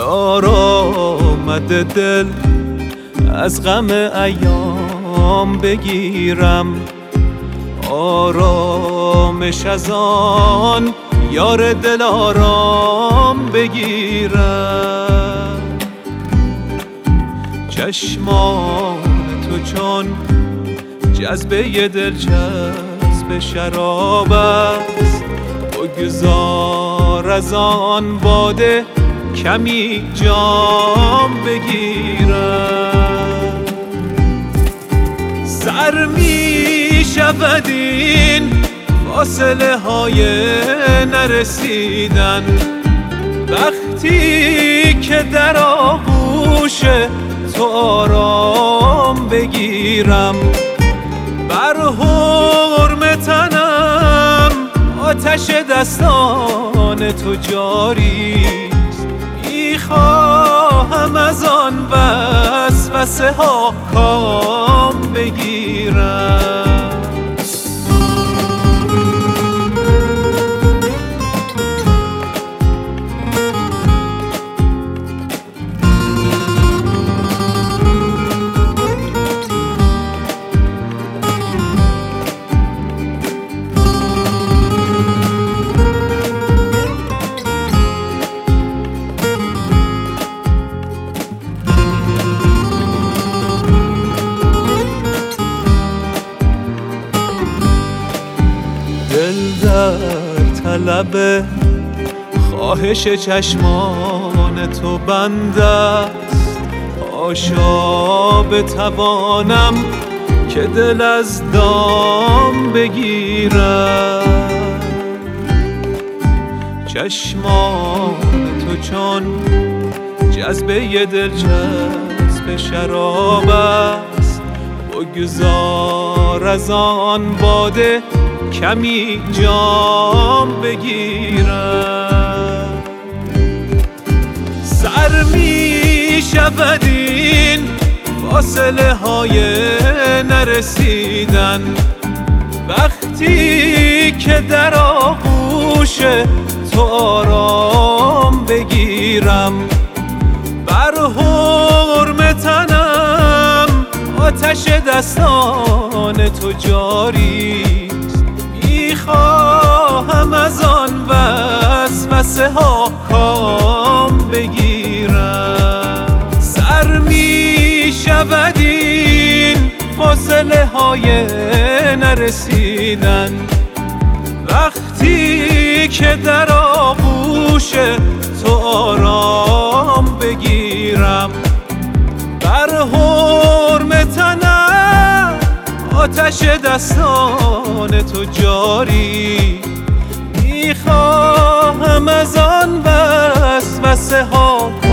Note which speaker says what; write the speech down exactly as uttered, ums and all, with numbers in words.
Speaker 1: آرامد دل از غم ایام بگیرم، آرامش از آن یار دل آرام بگیرم. چشمان تو چون جذبه دلچسب شراب است، بگذار از آن باده کمی جام بگیرم. سر می شود این فاصله های نرسیدن، وقتی که در آغوش تو آرام بگیرم. بر حرم تنم آتش دستان تو جاریست، میخواهم از آن وسوسه ها کام بگیرم. دل در طلب خواهش چشمان تو بند است، حاشا بتوانم که دل از دام بگیرم. چشمان تو چون جذبه دلچسب شراب است، بگذار از آن باده کمی جام بگیرم. سر می شود این فاصله های نرسیدن، وقتی که در آغوش تو آرام بگیرم. بر حرم تنم آتش دستان تو جاری، میخواهم از آن وسوسه ها کام بگیرم. سر می شود این فاصله های نرسیدن، وقتی که در آغوش تو آرام بگیرم. بر حرم تنم آتش دستان تو جاری، میخواهم از آن وسوسه ها